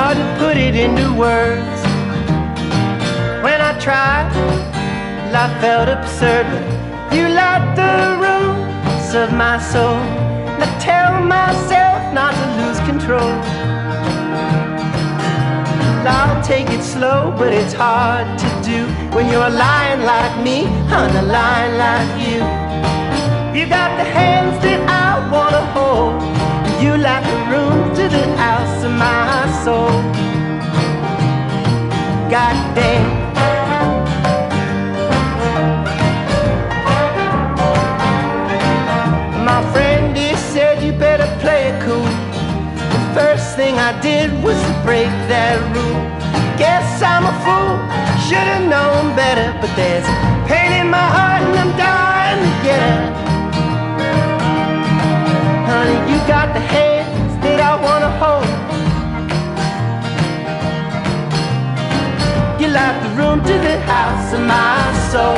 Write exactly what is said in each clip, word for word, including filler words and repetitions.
hard to put it into words. When I tried, I felt absurd, but you light the rooms of my soul. And I tell myself not to lose control. I'll take it slow, but it's hard to do when you're lying like me on a line like you. You got the hands that I wanna hold. You light the room to the house of my soul. God damn. My friend, he said you better play it cool. The first thing I did was to break that rule. Guess I'm a fool, should've known better, but there's pain in my heart and I'm dying to get it. Honey, you got the hands that I wanna hold. You light the room to the house of my soul.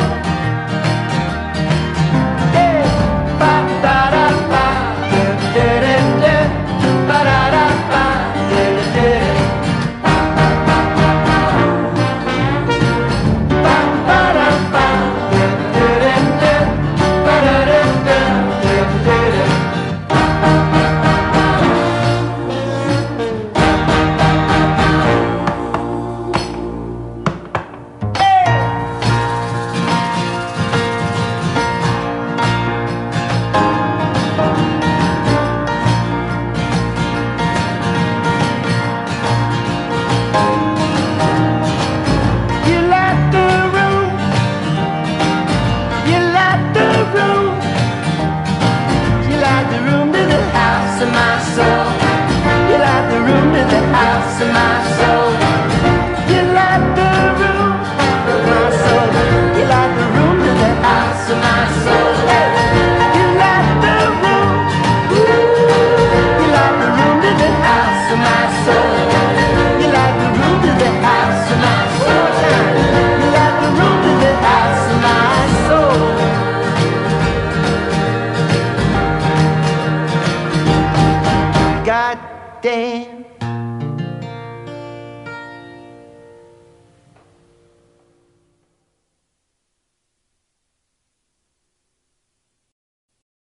God damn.